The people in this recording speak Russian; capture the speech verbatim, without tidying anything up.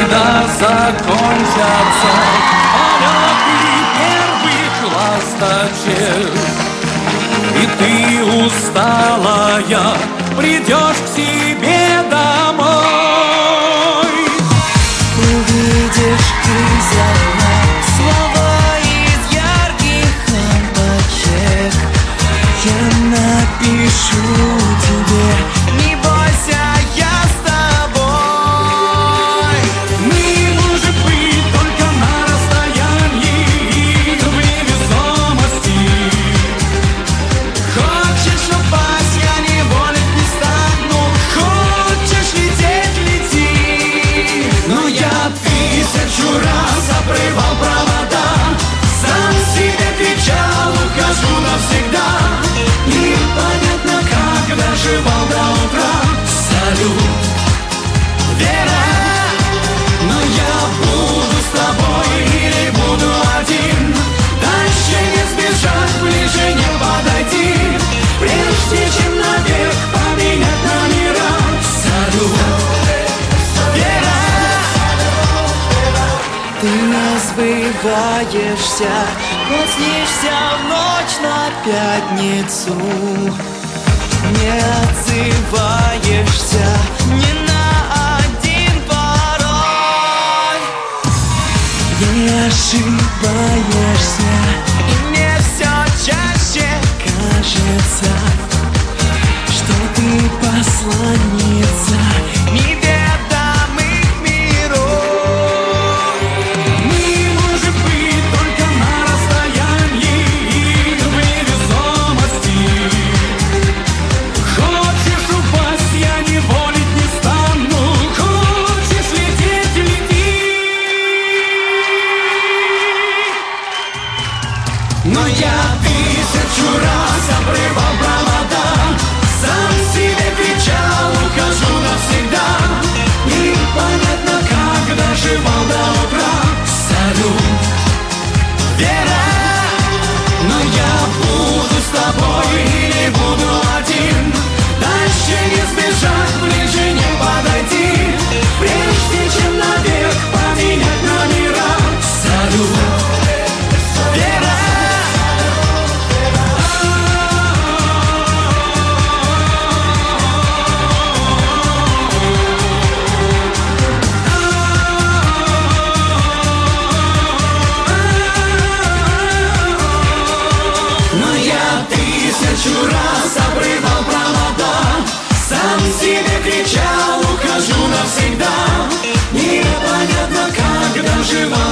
когда закончатся полеты первых ласточек, и ты усталая придешь к себе домой. Увидишь из окна слова из ярких лампочек. Я напишу тебе, не бойся, я с тобой. Мы, может быть, только на расстоянии и в невесомости. Хочешь упасть, я не волить не стану. Хочешь лететь, лети. Но я тысячу раз обрывал провода, сам себе кричал, ухожу навсегда. Непонятно, как доживал до утра. Салют, Вера, но я буду с тобой или буду один. Дальше не сбежать, ближе не подойти, прежде чем навек поменять номера. Салют, Вера. Ты не сбываешься, но снишься в ночь на пятницу. Не отзываешься ни на один пароль. Не ошибаешься, и мне все чаще кажется, что ты посланница неведомых миров. Мы, может быть, только на расстоянии и в невесомости. Хочешь упасть, я не волить не стану. Хочешь лететь, лети. Но я тысячу раз обрывал провода, сам себе кричал, ухожу навсегда. Непонятно, как доживал до утра. Салют, Вера, но я буду с тобой или буду один. Дальше не сбежать, ближе не подойти, прежде чем навек поменять номера. Салют, Вера. Но я тысячу раз обрывал провода, сам себе кричал, ухожу навсегда. Непонятно, как доживал